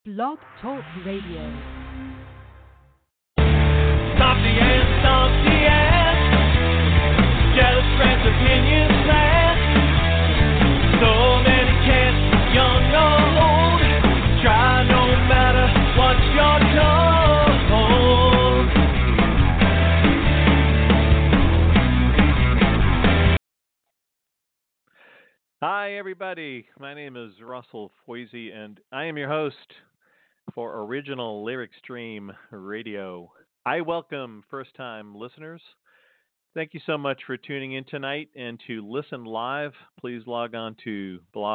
Blog Talk Radio. Stomp the ants, jealous friends, opinions last. So many cats, young or old, try no matter what you're told. Hi, everybody. My name is Russell Foisey, and I am your host for Original Lyric Stream Radio. I welcome first-time listeners. Thank you so much for tuning in tonight, and to listen live, please log on to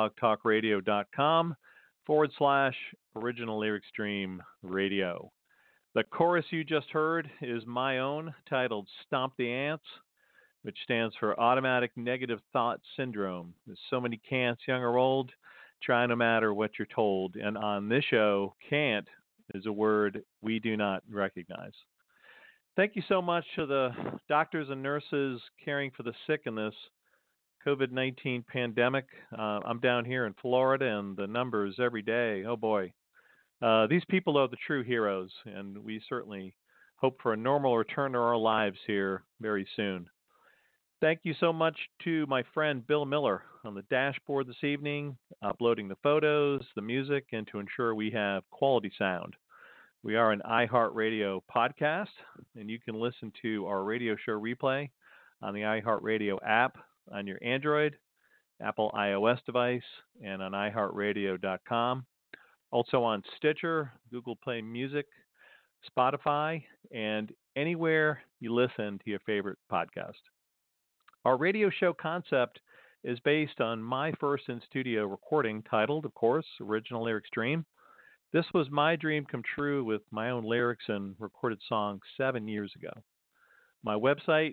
blogtalkradio.com/Original Lyric Stream Radio. The chorus you just heard is my own, titled Stomp the Ants, which stands for Automatic Negative Thought Syndrome. There's so many can'ts, young or old, try no matter what you're told. And on this show, can't is a word we do not recognize. Thank you so much to the doctors and nurses caring for the sick in this COVID-19 pandemic. I'm down here in Florida, and the numbers every day, oh boy. These people are the true heroes, and we certainly hope for a normal return to our lives here very soon. Thank you so much to my friend Bill Miller on the dashboard this evening, uploading the photos, the music, and to ensure we have quality sound. We are an iHeartRadio podcast, and you can listen to our radio show replay on the iHeartRadio app on your Android, Apple iOS device, and on iHeartRadio.com. Also on Stitcher, Google Play Music, Spotify, and anywhere you listen to your favorite podcast. Our radio show concept is based on my first in-studio recording titled, of course, Original Lyric Stream. This was my dream come true with my own lyrics and recorded songs 7 years ago. My website,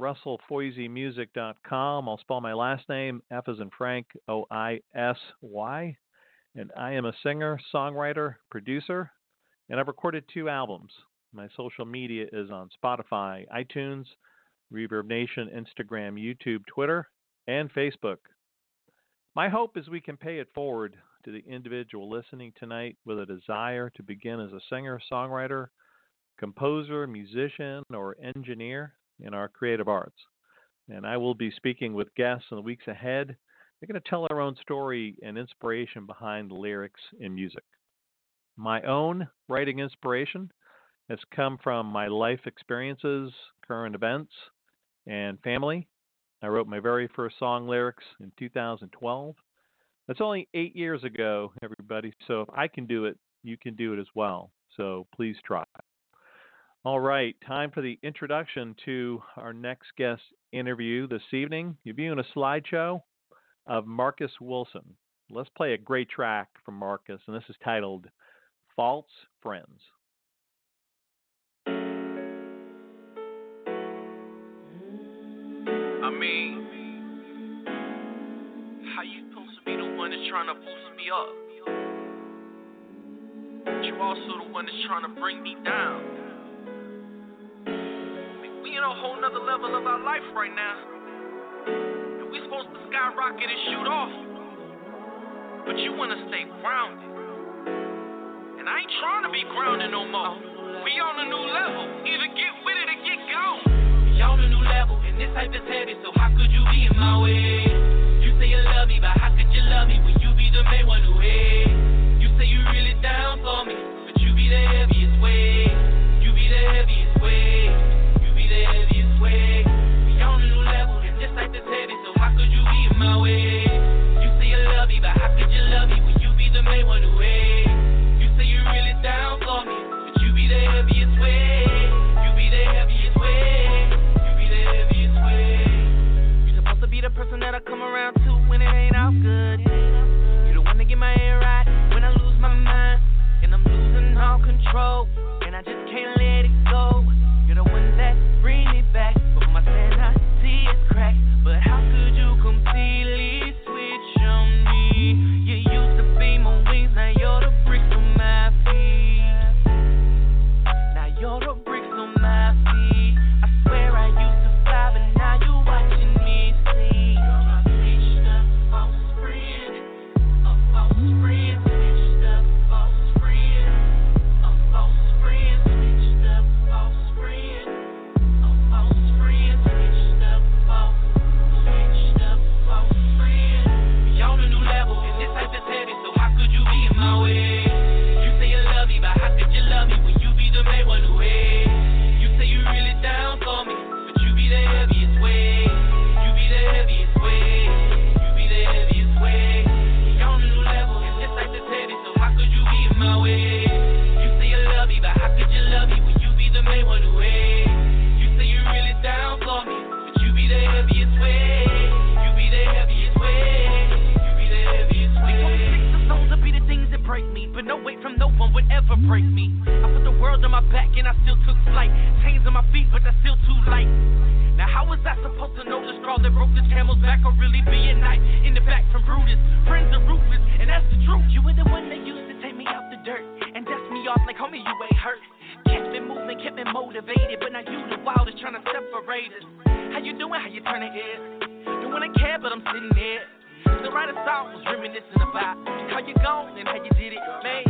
russellfoiseymusic.com. I'll spell my last name, F as in Frank, O-I-S-Y. And I am a singer, songwriter, producer, and I've recorded 2 albums. My social media is on Spotify, iTunes, Reverb Nation, Instagram, YouTube, Twitter, and Facebook. My hope is we can pay it forward to the individual listening tonight with a desire to begin as a singer, songwriter, composer, musician, or engineer in our creative arts. And I will be speaking with guests in the weeks ahead. They're going to tell their own story and inspiration behind the lyrics in music. My own writing inspiration has come from my life experiences, current events, and family. I wrote my very first song lyrics in 2012. That's only 8 years ago, everybody. So if I can do it, you can do it as well. So please try. All right, time for the introduction to our next guest interview this evening. You're viewing a slideshow of Marcus Wilson. Let's play a great track from Marcus, and this is titled False Friends. I mean, how you supposed to be the one that's trying to boost me up? But you also the one that's trying to bring me down. I mean, we in a whole nother level of our life right now. And we supposed to skyrocket and shoot off. But you want to stay grounded. And I ain't trying to be grounded no more. We on a new level. Either get with it or get gone. We on a new level. This type is heavy, so how could you be in my way? You say you love me, but how could you love me when you be the main one who hate? You say you really down for me, but you be the heaviest weight. You be the heaviest weight. You be the heaviest weight. We on a new level, and this type is heavy, so how could you be in my way? You say you love me, but how could you love me when you be the main one who hate? You say you really down for me, but you be the heaviest weight. You be the heaviest weight. Be the person that I come around to when it ain't all good. You the one to get my head right, my way? You say you love me, but how could you love me when you be the main one away? You say you're really down for me, but you be the heaviest way. You be the heaviest way. You be the heaviest way. They told me sticks and stones will be the things that break me, but no weight from no one would ever break me. I put the world on my back and I still took flight. Chains on my feet, but that's still too light. Now how was I supposed to know the straw that broke the camel's back or really be a knife in the back from Brutus? Friends are ruthless, and that's the truth. You were the one that used to take me out the dirt and dust me off like, homie, you ain't hurt. Kept me moving, kept me motivated, but now you the wildest trying to separate us. How you doing? How you turning heads? Don't wanna care, but I'm sitting here. The writer song was reminiscing about how you gone and how you did it, man.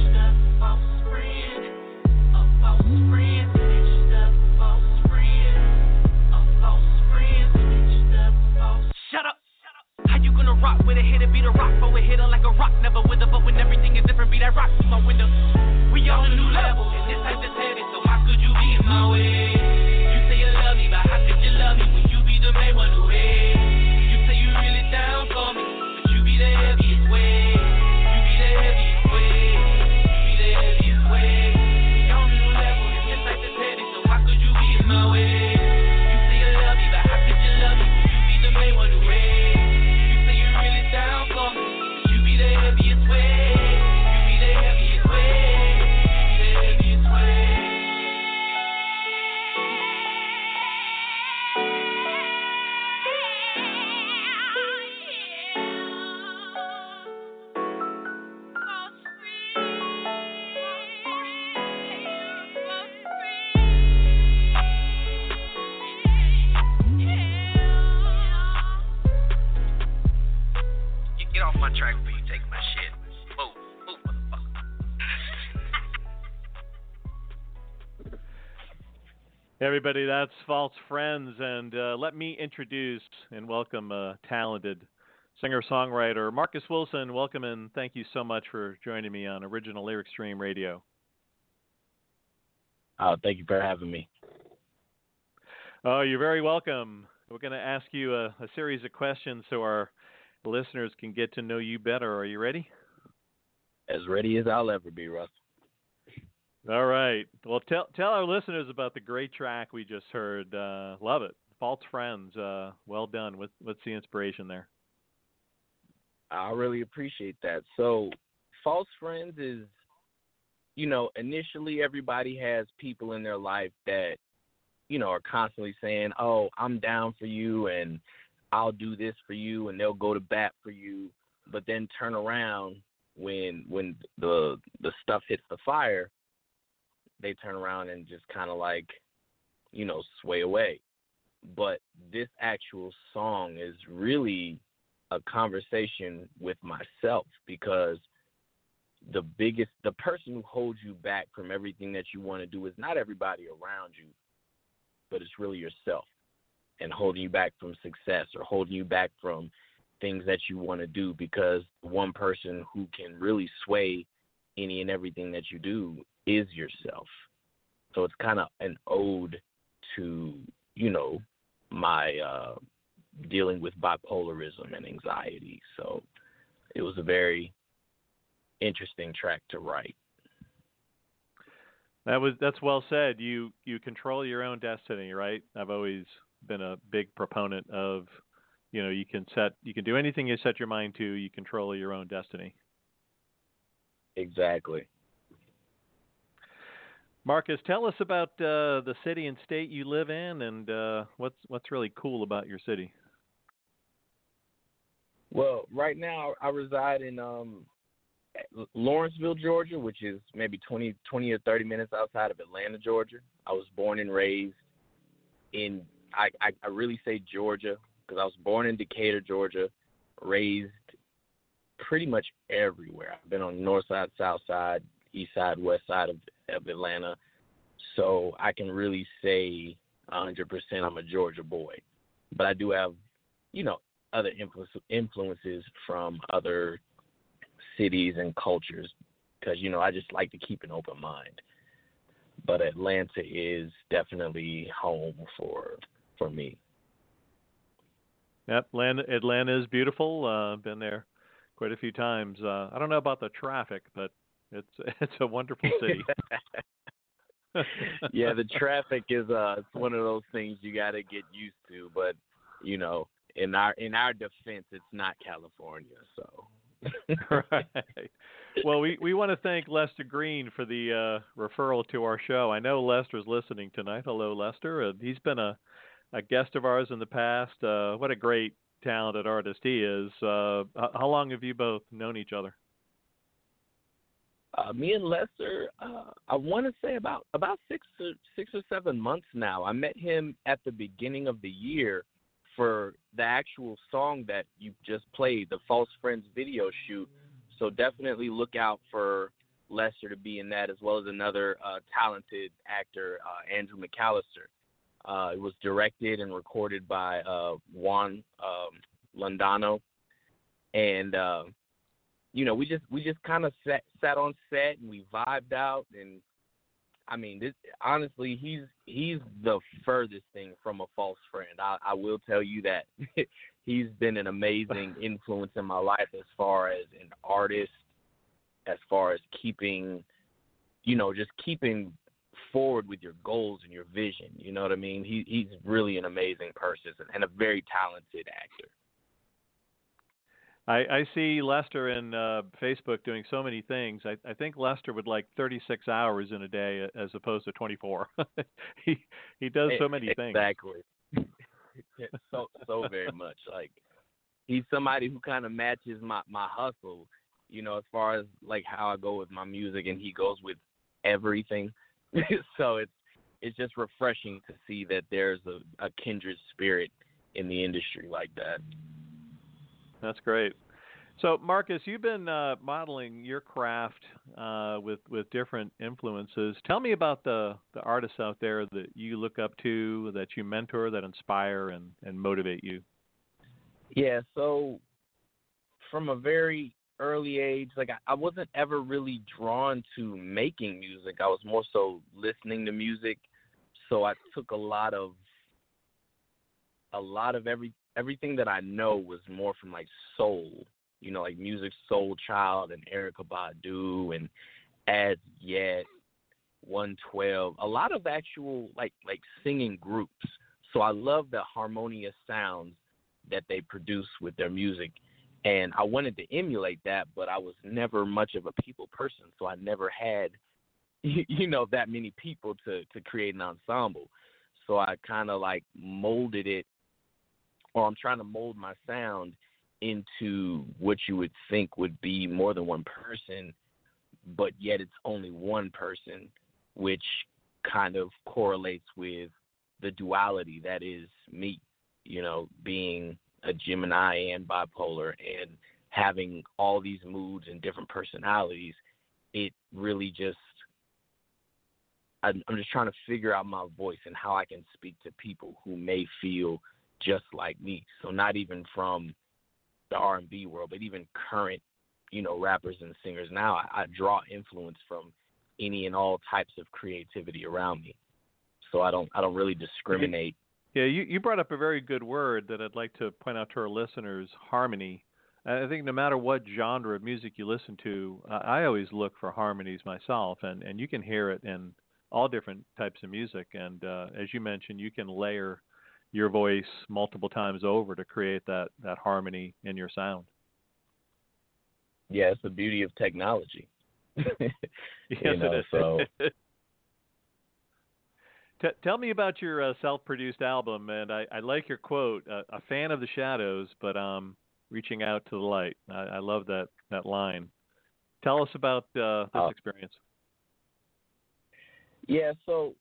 Shut up. How you gonna rock with a hitter? Be the rock for a hitter like a rock never wither. But when everything is different, be that rock through my window. We on a new level, and this type is heavy. So how could you be in my way? You say you love me, but how could you love me when you be the main one away? You say you really down for me, but you be the heaviest way. You be the heaviest way. You be the heaviest way. We on a new level, and this type is heavy. So how could you be in my way? You say you love me, but how could you love me when you be the main one away? You say you really down for me, but you be the heaviest way. You be the heaviest way. You be the heaviest way. Get off my track before you take my shit. Move, motherfucker. Hey everybody, that's False Friends, and let me introduce and welcome a talented singer-songwriter, Marcus Wilson. Welcome and thank you so much for joining me on Original Lyric Stream Radio. Thank you for having me. Oh, you're very welcome. We're going to ask you a series of questions so our listeners can get to know you better. Are you ready? As ready as I'll ever be, Russ. All right. Well, tell our listeners about the great track we just heard. Love it. False Friends. Well done. What's the inspiration there? I really appreciate that. So, False Friends is, initially everybody has people in their life that, are constantly saying, oh, I'm down for you and I'll do this for you, and they'll go to bat for you, but then turn around when the stuff hits the fire, they turn around and just kind of like, sway away. But this actual song is really a conversation with myself, because the person who holds you back from everything that you want to do is not everybody around you, but it's really yourself, and holding you back from success or holding you back from things that you want to do, because one person who can really sway any and everything that you do is yourself. So it's kind of an ode to, my dealing with bipolarism and anxiety. So it was a very interesting track to write. That's well said. You control your own destiny, right? I've always been a big proponent of, you can do anything you set your mind to. You control your own destiny. Exactly. Marcus, tell us about the city and state you live in, and what's really cool about your city. Well, right now I reside in Lawrenceville, Georgia, which is maybe 20 or 30 minutes outside of Atlanta, Georgia. I was born and raised in, I really say Georgia, because I was born in Decatur, Georgia, raised pretty much everywhere. I've been on the north side, south side, east side, west side of Atlanta. So I can really say 100% I'm a Georgia boy. But I do have, other influences from other cities and cultures, because, I just like to keep an open mind. But Atlanta is definitely home for me. Yep, Atlanta is beautiful. Been there quite a few times. I don't know about the traffic, but It's a wonderful city. Yeah, the traffic is it's one of those things you got to get used to. But in our defense, it's not California, so. Right. Well, we want to thank Lester Green for the referral to our show. I know Lester's listening tonight. Hello, Lester. He's been a guest of ours in the past. What a great, talented artist he is. How long have you both known each other? Me and Lester, I want to say about 6 or 7 months now. I met him at the beginning of the year for the actual song that you just played, the False Friends video shoot. So definitely look out for Lester to be in that, as well as another talented actor, Andrew McAllister. It was directed and recorded by Juan Londano, and we just kind of sat on set and we vibed out. And I mean, honestly, he's the furthest thing from a false friend. I will tell you that. He's been an amazing influence in my life as far as an artist, as far as keeping forward with your goals and your vision. You know what I mean? He's really an amazing person and a very talented actor. I see Lester in Facebook doing so many things. I think Lester would like 36 hours in a day as opposed to 24. He does so many things. Exactly. so very much. Like, he's somebody who kind of matches my hustle, as far as like how I go with my music, and he goes with everything. So it's just refreshing to see that there's a kindred spirit in the industry like that. That's great. So, Marcus, you've been modeling your craft with different influences. Tell me about the artists out there that you look up to, that you mentor, that inspire and motivate you. Yeah, so from a very early age, like I wasn't ever really drawn to making music. I was more so listening to music. So I took a lot of everything that I know was more from like soul, like Music Soul Child and Erykah Badu and As Yet, 112, a lot of actual like singing groups. So I love the harmonious sounds that they produce with their music. And I wanted to emulate that, but I was never much of a people person, so I never had, that many people to create an ensemble. So I kind of like molded it, or I'm trying to mold my sound into what you would think would be more than one person, but yet it's only one person, which kind of correlates with the duality that is me, being a Gemini and bipolar and having all these moods and different personalities. It really just, I'm just trying to figure out my voice and how I can speak to people who may feel just like me. So not even from the R&B world, but even current, rappers and singers now. I draw influence from any and all types of creativity around me. So I don't really discriminate. Yeah, you brought up a very good word that I'd like to point out to our listeners, harmony. I think no matter what genre of music you listen to, I always look for harmonies myself, and you can hear it in all different types of music. And as you mentioned, you can layer your voice multiple times over to create that harmony in your sound. Yeah, it's the beauty of technology. Yes, it is. So. Tell me about your self-produced album, and I like your quote, a fan of the shadows, but reaching out to the light. I love that line. Tell us about this experience. Yeah, so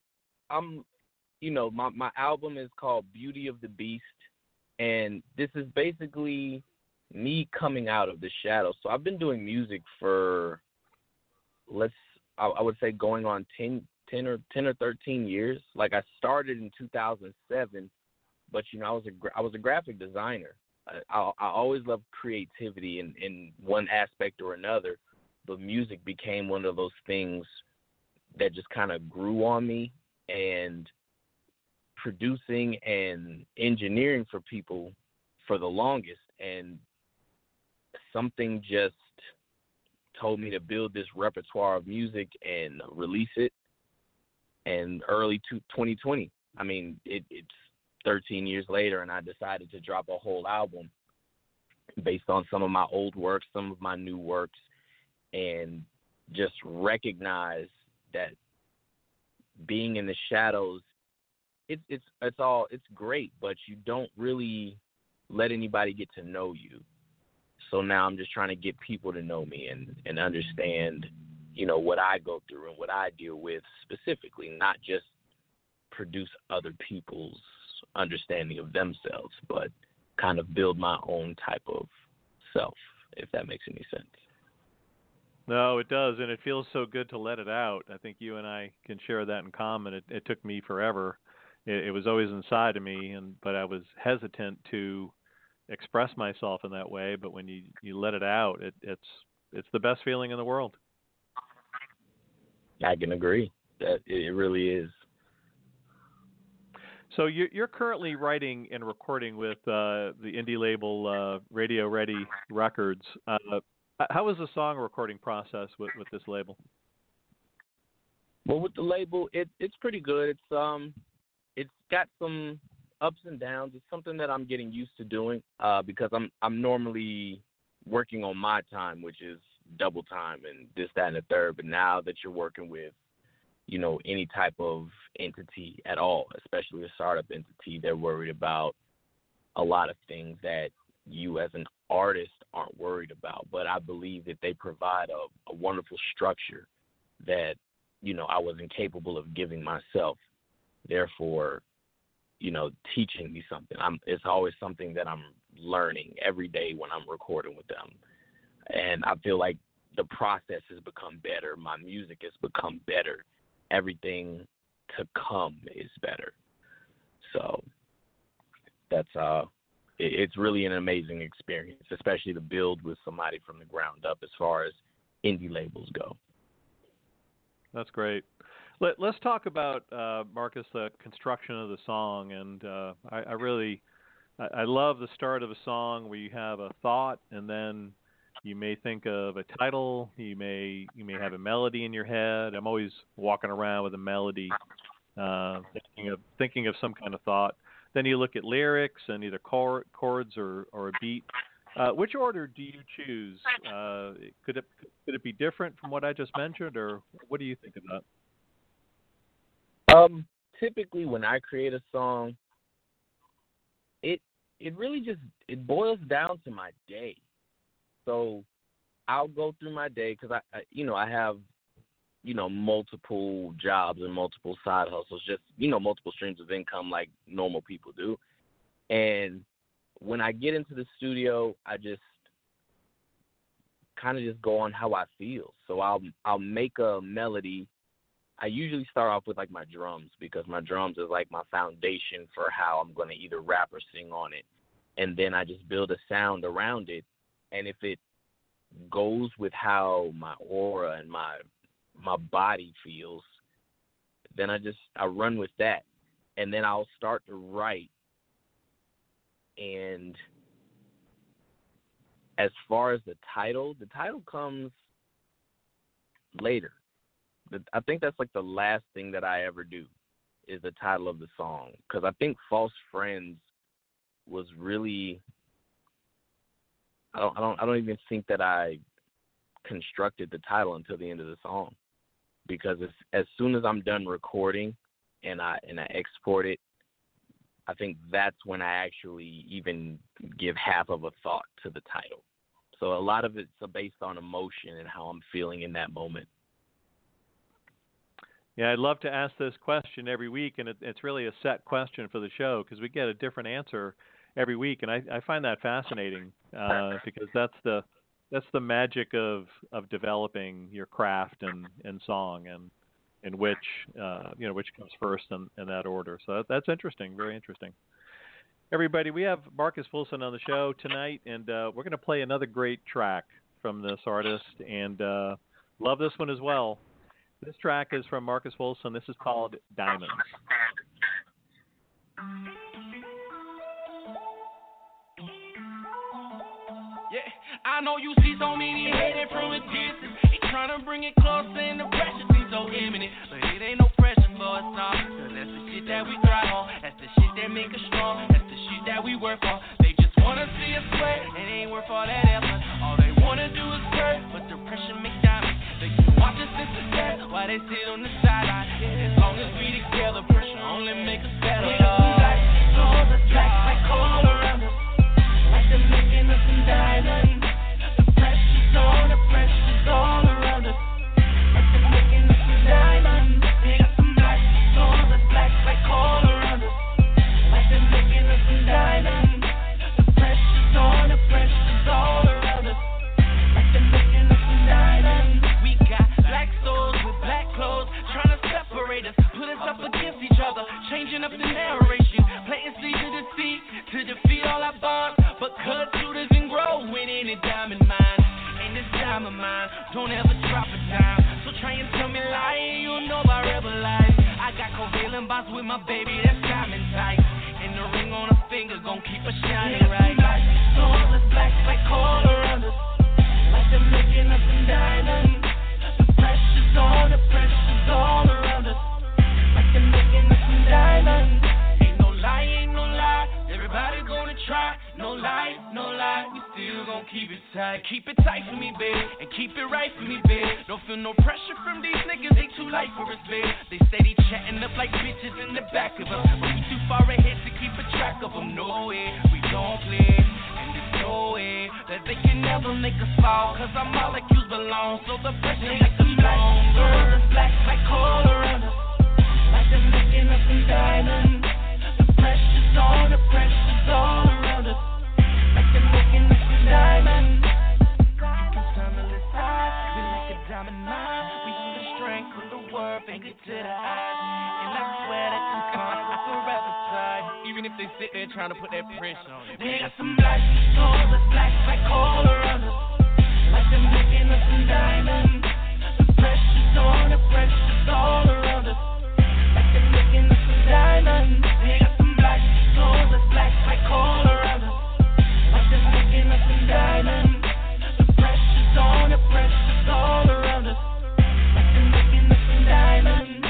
my album is called Beauty of the Beast, and this is basically me coming out of the shadows. So I've been doing music for, I would say going on 10 or 13 years. Like I started in 2007, but I was a graphic designer. I always loved creativity in one aspect or another, but music became one of those things that just kind of grew on me. And producing and engineering for people for the longest, and something just told me to build this repertoire of music and release it. And early 2020, I mean, it's 13 years later, and I decided to drop a whole album based on some of my old works, some of my new works, and just recognize that being in the shadows, it's great, but you don't really let anybody get to know you. So now I'm just trying to get people to know me and understand, you know, what I go through and what I deal with specifically, not just produce other people's understanding of themselves, but kind of build my own type of self, if that makes any sense. No, it does, and it feels so good to let it out. I think you and I can share that in common. It took me forever. It was always inside of me, but I was hesitant to express myself in that way. But when you let it out, it's the best feeling in the world. I can agree that it really is. So you're currently writing and recording with the indie label Radio Ready Records. How is the song recording process with this label? Well, with the label, it's pretty good. It's got some ups and downs. It's something that I'm getting used to doing because I'm normally working on my time, which is double time and this, that, and the third. But now that you're working with, you know, any type of entity at all, especially a startup entity, they're worried about a lot of things that you as an artist aren't worried about. But I believe that they provide a wonderful structure that, you know, I wasn't capable of giving myself. Therefore, you know, teaching me something. It's always something that I'm learning every day when I'm recording with them. And I feel like the process has become better. My music has become better. Everything to come is better. So that's it's really an amazing experience, especially to build with somebody from the ground up as far as indie labels go. That's great. Let's talk about, Marcus, the construction of the song. And I love the start of a song where you have a thought, and then you may think of a title. You may have a melody in your head. I'm always walking around with a melody, thinking of some kind of thought. Then you look at lyrics and either chords or a beat. Which order do you choose? Could it be different from what I just mentioned, or what do you think of that? Typically when I create a song, it really just, it boils down to my day. So I'll go through my day because I have, you know, multiple jobs and multiple side hustles, just, you know, multiple streams of income like normal people do. And when I get into the studio, I just kind of just go on how I feel. So I'll make a melody. I usually start off with like my drums because my drums is like my foundation for how I'm going to either rap or sing on it. And then I just build a sound around it. And if it goes with how my aura and my body feels, then I run with that. And then I'll start to write. And as far as the title comes later. I think that's like the last thing that I ever do is the title of the song. Because I think False Friends was really, I don't even think that I constructed the title until the end of the song. Because as soon as I'm done recording and I export it, I think that's when I actually even give half of a thought to the title. So a lot of it's based on emotion and how I'm feeling in that moment. Yeah, I'd love to ask this question every week, and it's really a set question for the show because we get a different answer every week, and I find that fascinating because that's the magic of developing your craft and song and which comes first in that order. So that's interesting, very interesting. Everybody, we have Marcus Fulson on the show tonight, and we're going to play another great track from this artist, and love this one as well. This track is from Marcus Fulson. This is called Diamonds. Yeah, I know you see so many hating from a distance. They tryna bring it closer and the pressure seems so imminent. But it ain't no pressure for us, nah. Cause that's the shit that we thrive on. That's the shit that make us strong. That's the shit that we work for. They just wanna see us sweat. It ain't worth all that effort. All they wanna do is hurt, but the pressure makes diamonds. They can watch us in success while they sit on the sideline. As long as we together, pressure only make us better. Black like coal around us, like they're making us in diamonds. The pressure's on, the pressure's all around us, like they're making us in diamonds. They got some black souls, that's black like coal around us, like they're making us in diamonds. The pressure's on, the pressure's all around us, like they're making us in diamonds. We got black souls with black clothes, trying to separate us, put us up against each other, changing up the narration, planting seeds of deceit to defeat all our bonds. But cut shooters and grow winning in diamond mine. And this diamond mine, don't ever drop a dime. So try and tell me lying, you'll know about rebel life. I got covalent bonds with my baby, that's diamond tight. And the ring on her finger gon' keep her shining right. Black souls, that's black like coal around us, like they're making us in diamonds. The pressure's on, the pressure's all around us, like they're making us in diamonds. Ain't no lie, everybody gonna try. No lie, we still gon' keep it tight. Keep it tight for me, babe, and keep it right for me, babe. Don't feel no pressure from these niggas, they too light for us, babe. They steady chatting up like bitches in the back of us, but we too far ahead to keep a track of them. No way, we don't play, and there's no way that they can never make us fall, cause our molecules belong, so the pressure makes us stronger. The black like coal around us, like they're making us in diamonds. The pressure's on, the pressure's all around us, like they're making us in diamonds. You can tunnel us high, we like a diamond mine. We see the strength of the word, finger to the eyes, and I swear that can come with forever tied. Even if they sit there trying to put that pressure on it. We got some black souls, that's black like coal around us, like they're making us in diamonds. The pressure's on, the pressure's all around us, like they're making us in diamonds. We got some black souls, that's black like coal around us, like they're making us in diamonds. The pressure's on, the pressure's all around us, like they're making us in diamonds.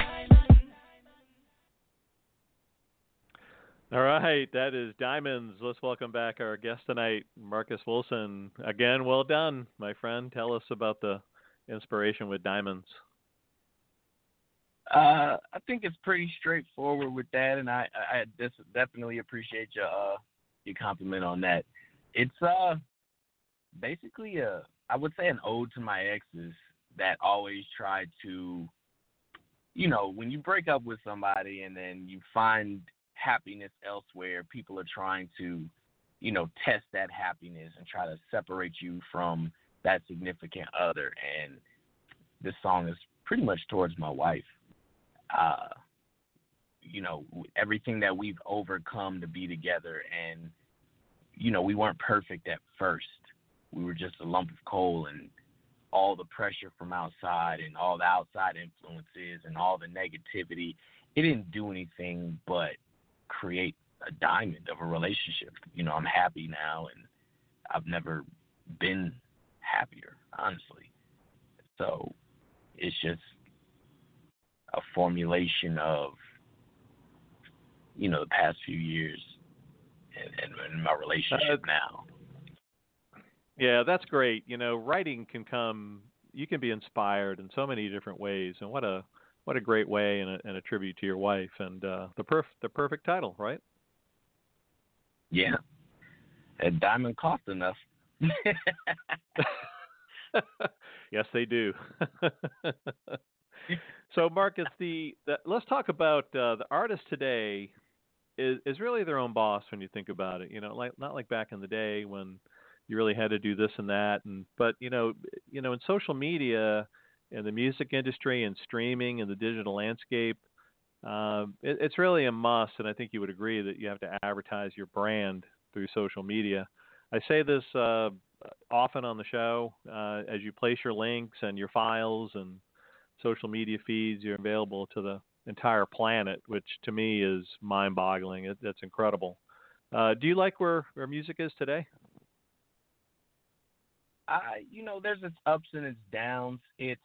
All right, that is Diamonds. Let's welcome back our guest tonight, Marcus Wilson. Again, well done, my friend. Tell us about the inspiration with Diamonds. I think it's pretty straightforward with that, and I definitely appreciate your compliment on that. It's basically I would say an ode to my exes that always tried to, when you break up with somebody and then you find happiness elsewhere, people are trying to, test that happiness and try to separate you from that significant other. And this song is pretty much towards my wife. Everything that we've overcome to be together, and, we weren't perfect at first. We were just a lump of coal, and all the pressure from outside and all the outside influences and all the negativity, it didn't do anything but create a diamond of a relationship. I'm happy now, and I've never been happier, honestly. So it's just a formulation of, the past few years and my relationship now. Yeah, that's great. Writing can come, you can be inspired in so many different ways, and what a great way and a tribute to your wife, and the perfect title, right? Yeah. And diamond cost enough. Yes, they do. So, Marcus, let's talk about the artist today is really their own boss when you think about it. Not like back in the day when you really had to do this and that, but in social media and the music industry and streaming and the digital landscape, it's really a must. And I think you would agree that you have to advertise your brand through social media. I say this often on the show, as you place your links and your files and social media feeds, you're available to the entire planet, which to me is mind-boggling. That's incredible. Do you like where music is today? there's its ups and its downs.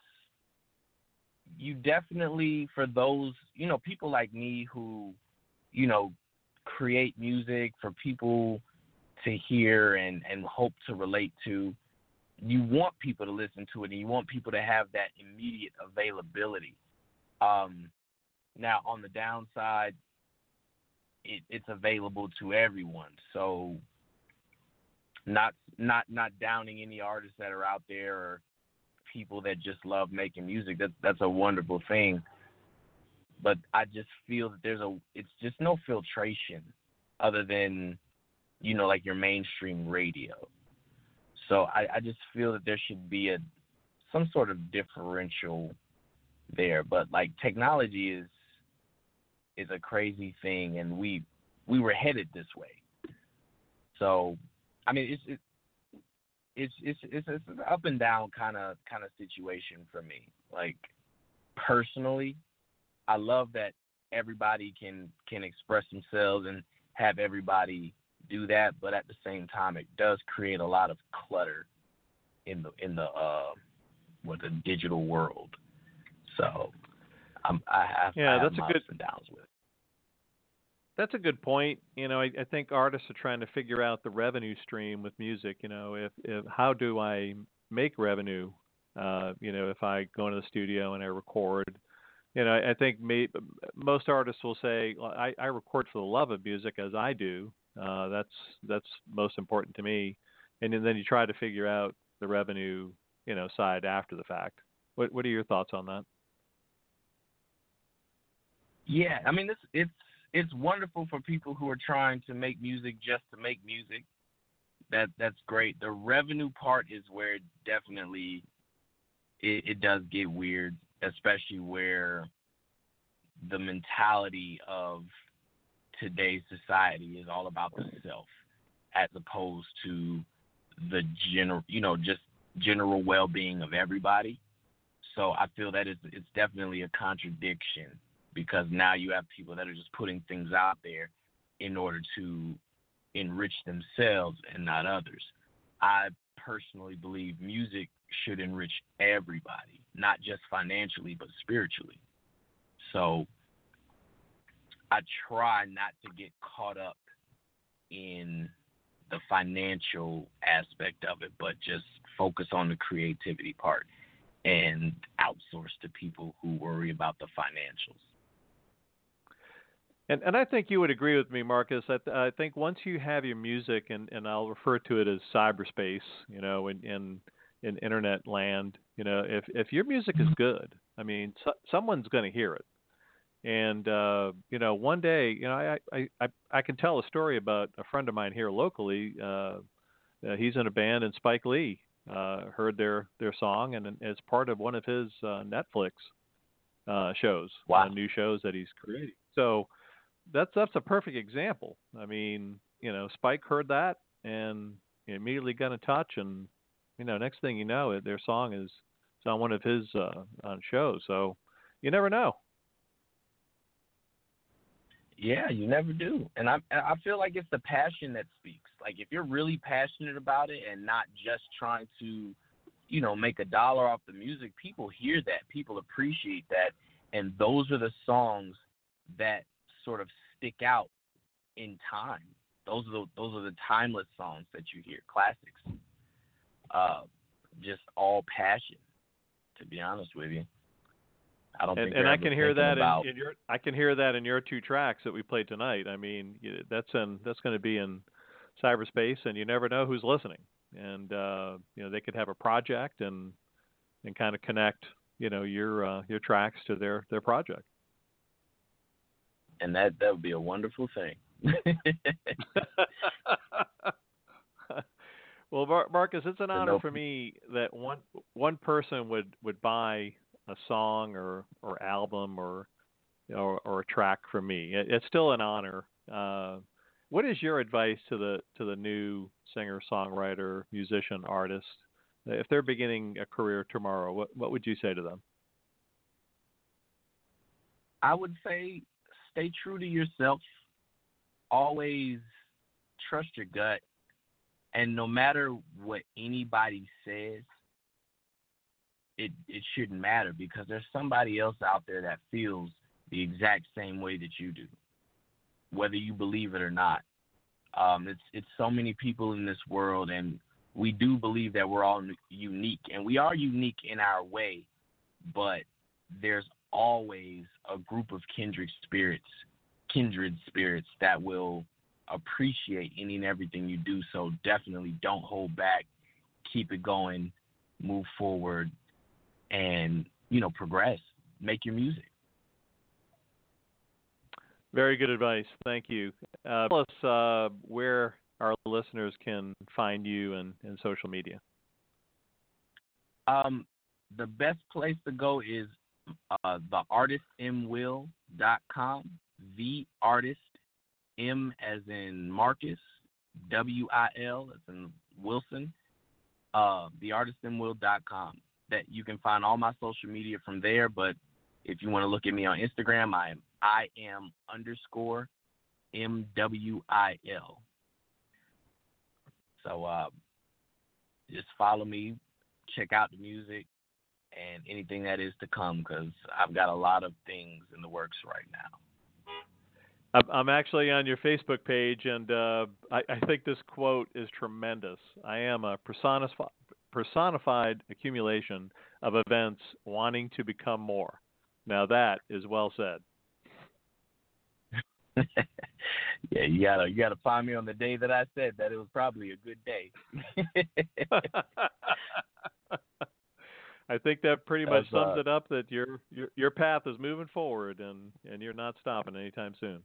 You definitely, for those, people like me who, create music for people to hear and hope to relate to, you want people to listen to it, and you want people to have that immediate availability. Now, on the downside, it's available to everyone. So, not downing any artists that are out there or people that just love making music. That's a wonderful thing. But I just feel that it's just no filtration other than, like your mainstream radio. So I just feel that there should be some sort of differential there. But like technology is a crazy thing, and we were headed this way. So I mean it's an up and down kind of situation for me. Like personally, I love that everybody can express themselves and have everybody do that, but at the same time, it does create a lot of clutter in the digital world. So I have my ups and downs with it. That's a good point. I think artists are trying to figure out the revenue stream with music. If how do I make revenue? If I go into the studio and I record. I think most artists will say, well, I record for the love of music, as I do. That's most important to me. And then you try to figure out the revenue, side after the fact. What are your thoughts on that? Yeah, I mean, it's wonderful for people who are trying to make music just to make music. That's great. The revenue part is where definitely it does get weird, especially where the mentality of today's society is all about the self as opposed to the general well-being of everybody. So I feel that it's definitely a contradiction, because now you have people that are just putting things out there in order to enrich themselves and not others. I personally believe music should enrich everybody, not just financially, but spiritually. So I try not to get caught up in the financial aspect of it, but just focus on the creativity part and outsource to people who worry about the financials. And I think you would agree with me, Marcus. I think once you have your music, and I'll refer to it as cyberspace, in internet land, if your music is good, I mean, someone's going to hear it. And one day, I can tell a story about a friend of mine here locally. He's in a band, and Spike Lee heard their song, and as part of one of his Netflix shows, wow. New shows that he's creating. So that's a perfect example. I mean, Spike heard that and immediately got in touch, and next thing you know, their song is on one of his shows. So you never know. Yeah, you never do. And I feel like it's the passion that speaks. Like if you're really passionate about it and not just trying to, make $1 off the music, people hear that, people appreciate that, and those are the songs that sort of stick out in time. Those are the timeless songs that you hear, classics. Just all passion, to be honest with you. I don't think. And I can hear that I can hear that in your two tracks that we played tonight. I mean, that's going to be in cyberspace, and you never know who's listening. And they could have a project and kind of connect your tracks to their project. And that would be a wonderful thing. Well, Marcus, it's an honor for me that one person would buy a song or album or a track from me. It's still an honor. What is your advice to the new singer, songwriter, musician, artist, if they're beginning a career tomorrow? What would you say to them? I would say stay true to yourself. Always trust your gut. And no matter what anybody says, it shouldn't matter, because there's somebody else out there that feels the exact same way that you do, whether you believe it or not. It's so many people in this world, and we do believe that we're all unique, and we are unique in our way, but there's always a group of kindred spirits that will appreciate any and everything you do. So definitely don't hold back, keep it going, move forward, and, progress, make your music. Very good advice. Thank you. Tell us where our listeners can find you in social media. The best place to go is theartistmwill.com. The artist, M as in Marcus, W-I-L as in Wilson, theartistmwill.com. That you can find all my social media from there, but if you want to look at me on Instagram, I am _MWIL. So just follow me, check out the music, and anything that is to come, because I've got a lot of things in the works right now. I'm actually on your Facebook page, and I think this quote is tremendous. I am a personified accumulation of events wanting to become more. Now that is well said. Yeah, you gotta find me on the day that I said that it was probably a good day. I think that pretty much sums it up, that your path is moving forward, and you're not stopping anytime soon.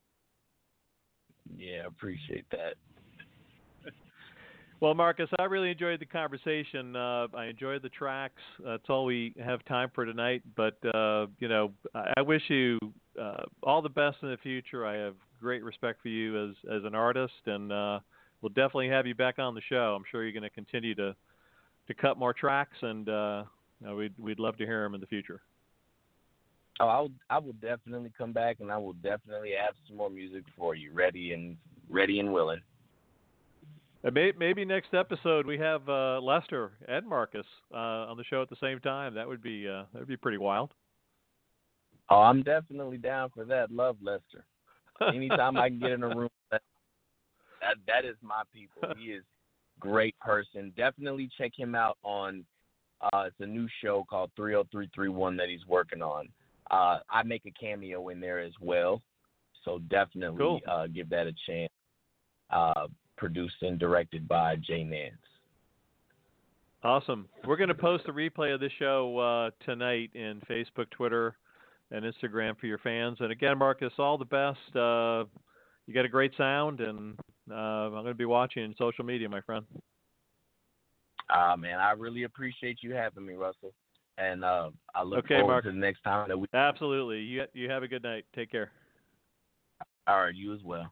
Yeah, I appreciate that. Well, Marcus, I really enjoyed the conversation. I enjoyed the tracks. That's all we have time for tonight. But, I wish you all the best in the future. I have great respect for you as an artist, and we'll definitely have you back on the show. I'm sure you're going to continue to cut more tracks, and we'd love to hear them in the future. Oh, I will definitely come back, and I will definitely have some more music for you, ready and willing. Maybe next episode we have Lester and Marcus on the show at the same time. That would be pretty wild. Oh, I'm definitely down for that. Love Lester. Anytime I can get in a room, that is my people. He is a great person. Definitely check him out on. It's a new show called 30331 that he's working on. I make a cameo in there as well, so definitely cool. Give that a chance. Produced and directed by Jay Nance. Awesome. We're going to post a replay of this show tonight in Facebook, Twitter, and Instagram for your fans. And again, Marcus, all the best. You got a great sound, and I'm going to be watching on social media, my friend. Man, I really appreciate you having me, Russell. And I look forward Mark. to the next time that we... Absolutely. You have a good night. Take care. All right, you as well.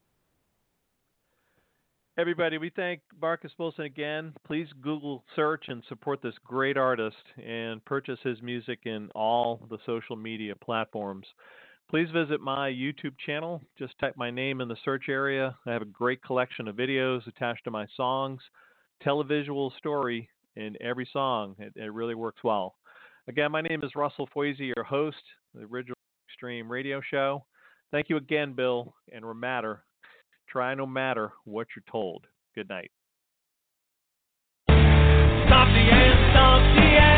Everybody, we thank Marcus Wilson again. Please Google search and support this great artist and purchase his music in all the social media platforms. Please visit my YouTube channel. Just type my name in the search area. I have a great collection of videos attached to my songs. Tell a visual story in every song. It really works well. Again, my name is Russell Foisey, your host of the Original Extreme Radio Show. Thank you again, Bill, and remember, try no matter what you're told. Good night. Stomp the ants, stomp the ants.